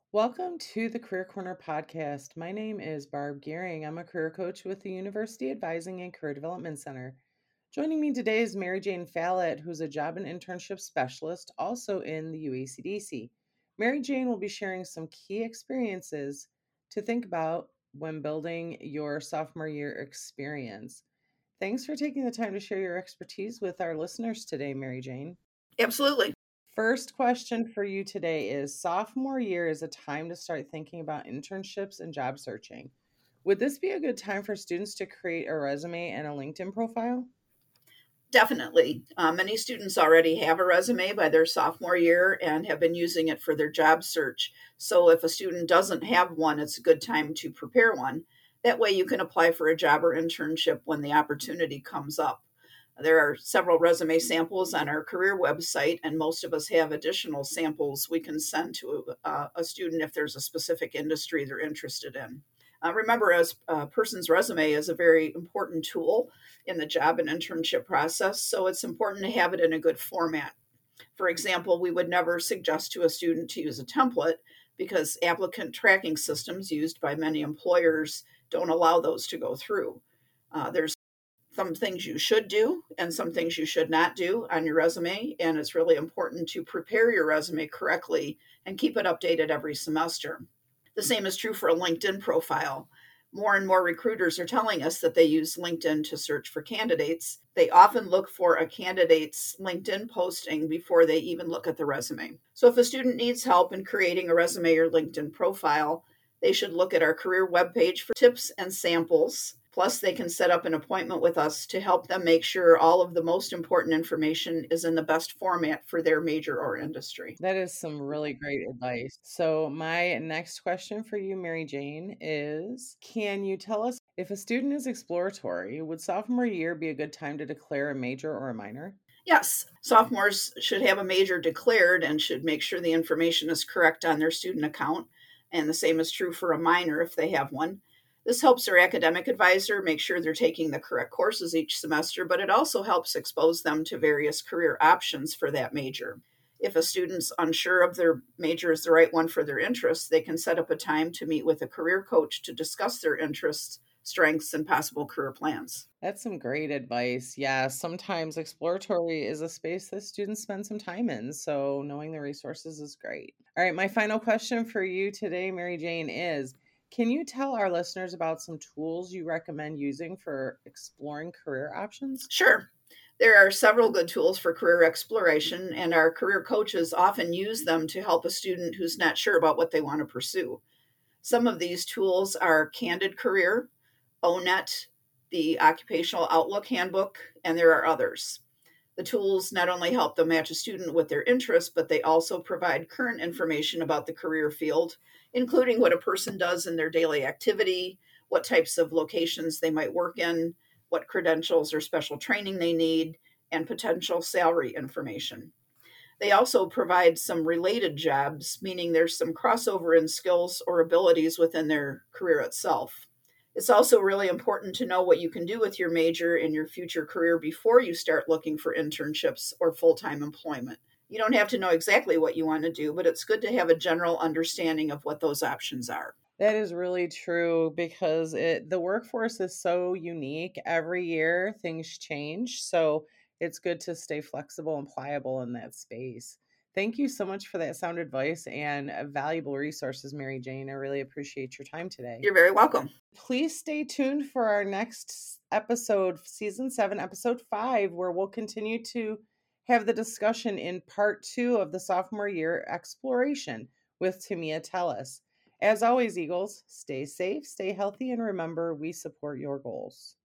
Welcome to the Career Corner podcast. My name is Barb Gearing. I'm a career coach with the University Advising and Career Development Center. Joining me today is Mary Jane Fallett, who's a job and internship specialist, also in the UACDC. Mary Jane will be sharing some key experiences to think about when building your sophomore year experience. Thanks for taking the time to share your expertise with our listeners today, Mary Jane. Absolutely. First question for you today is sophomore year is a time to start thinking about internships and job searching. Would this be a good time for students to create a resume and a LinkedIn profile? Definitely. Many students already have a resume by their sophomore year and have been using it for their job search. So if a student doesn't have one, it's a good time to prepare one. That way you can apply for a job or internship when the opportunity comes up. There are several resume samples on our career website, and most of us have additional samples we can send to a student if there's a specific industry they're interested in. Remember, as a person's resume is a very important tool in the job and internship process, so it's important to have it in a good format. For example, we would never suggest to a student to use a template because applicant tracking systems used by many employers don't allow those to go through. There's some things you should do and some things you should not do on your resume, and it's really important to prepare your resume correctly and keep it updated every semester. The same is true for a LinkedIn profile. More and more recruiters are telling us that they use LinkedIn to search for candidates. They often look for a candidate's LinkedIn posting before they even look at the resume. So if a student needs help in creating a resume or LinkedIn profile, they should look at our career webpage for tips and samples. Plus, they can set up an appointment with us to help them make sure all of the most important information is in the best format for their major or industry. That is some really great advice. So, my next question for you, Mary Jane, is can you tell us if a student is exploratory, would sophomore year be a good time to declare a major or a minor? Yes, sophomores should have a major declared and should make sure the information is correct on their student account. And the same is true for a minor if they have one. This helps their academic advisor make sure they're taking the correct courses each semester, but it also helps expose them to various career options for that major. If a student's unsure of their major is the right one for their interests, they can set up a time to meet with a career coach to discuss their interests, strengths, and possible career plans. That's some great advice. Yeah, sometimes exploratory is a space that students spend some time in. So knowing the resources is great. All right, my final question for you today, Mary Jane, is can you tell our listeners about some tools you recommend using for exploring career options? Sure. There are several good tools for career exploration, and our career coaches often use them to help a student who's not sure about what they want to pursue. Some of these tools are Candid Career, ONET, the Occupational Outlook Handbook, and there are others. The tools not only help them match a student with their interests, but they also provide current information about the career field, including what a person does in their daily activity, what types of locations they might work in, what credentials or special training they need, and potential salary information. They also provide some related jobs, meaning there's some crossover in skills or abilities within their career itself. It's also really important to know what you can do with your major in your future career before you start looking for internships or full time employment. You don't have to know exactly what you want to do, but it's good to have a general understanding of what those options are. That is really true because the workforce is so unique. Every year things change, so it's good to stay flexible and pliable in that space. Thank you so much for that sound advice and valuable resources, Mary Jane. I really appreciate your time today. You're very welcome. Please stay tuned for our next episode, season 7, episode 5, where we'll continue to have the discussion in part 2 of the sophomore year exploration with Tamia Tellis. As always, Eagles, stay safe, stay healthy, and remember, we support your goals.